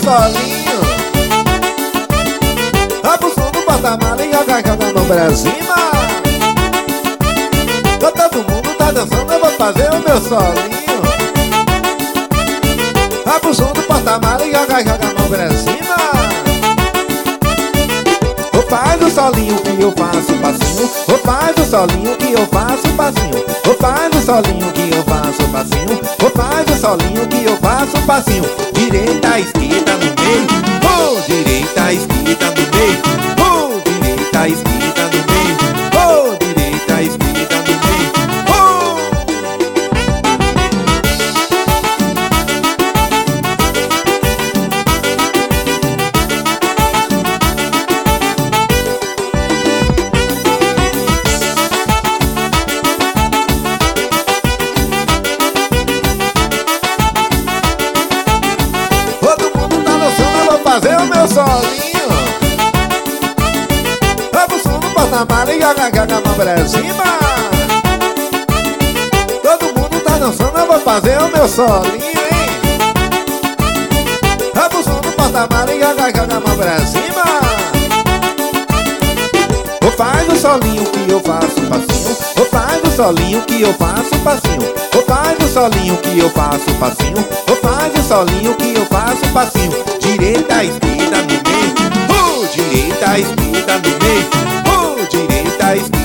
solinho. Vai pro som do porta-mala e joga a mão pra cima. Todo mundo tá dançando, eu vou fazer o meu solinho. Vai pro som do porta-mala e joga a mão pra cima. Faz o solinho que eu faço passinho. Faz o solinho que eu faço passinho. Faz o solinho que eu faço passinho. Faz o solinho que eu faço passinho. Direita, esquerda no meio. Direita, esquerda no meio. Direita, esquerda no meio. Direita, esquerda no meio. Fazer o meu solinho. Vai pro som do porta-mala e joga a mão pra cima. Todo mundo tá dançando, eu vou fazer o meu solinho, hein? Vai pro som do porta-mala e joga a mão pra cima. Faz o solinho que eu faço passinho. Faz o solinho que eu faço passinho. Faz o solinho que eu faço passinho. Faz o solinho que eu faço passinho. Direita, esquerda no meio. Direita, esquerda no meio. Direita, esquerda.